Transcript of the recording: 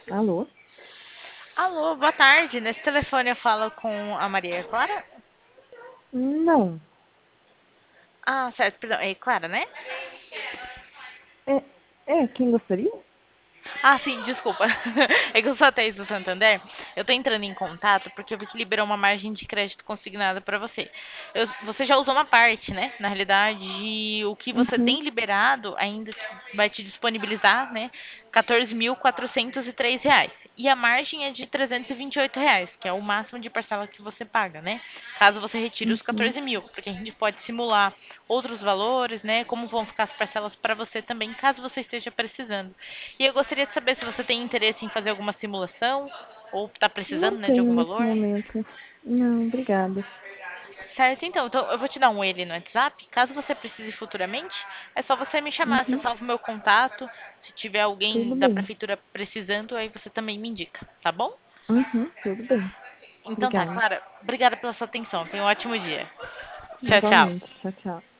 Alô? Alô, boa tarde. Nesse telefone eu falo com a Maria Clara? Não. Ah, certo, perdão. É Clara, né? É, quem gostaria? Ah, sim, desculpa. É que eu sou a Thaís do Santander. Eu tô entrando em contato porque eu vi que liberou uma margem de crédito consignada para você. Você já usou uma parte, né? Na realidade, o que você Uhum. tem liberado ainda vai te disponibilizar, né? R$ 14.403. E a margem é de R$ 328, que é o máximo de parcela que você paga, né? Caso você retire os Uhum. 14 mil, porque a gente pode simular outros valores, né? Como vão ficar as parcelas para você também, caso você esteja precisando. E eu gostaria de saber se você tem interesse em fazer alguma simulação ou está Não precisando, né, de tenho algum nesse valor. momento. Não, obrigada. Certo, então eu vou te dar um ele no WhatsApp. Caso você precise futuramente, é só você me chamar. Você Uhum. salva o meu contato. Se tiver Tudo alguém da bem. prefeitura precisando, aí você também me indica, tá bom? Uhum. Tudo bem. Então tá, Obrigada. Clara, obrigada pela sua atenção. Tenha um ótimo dia. Tchau, tchau. Igualmente. Tchau, tchau.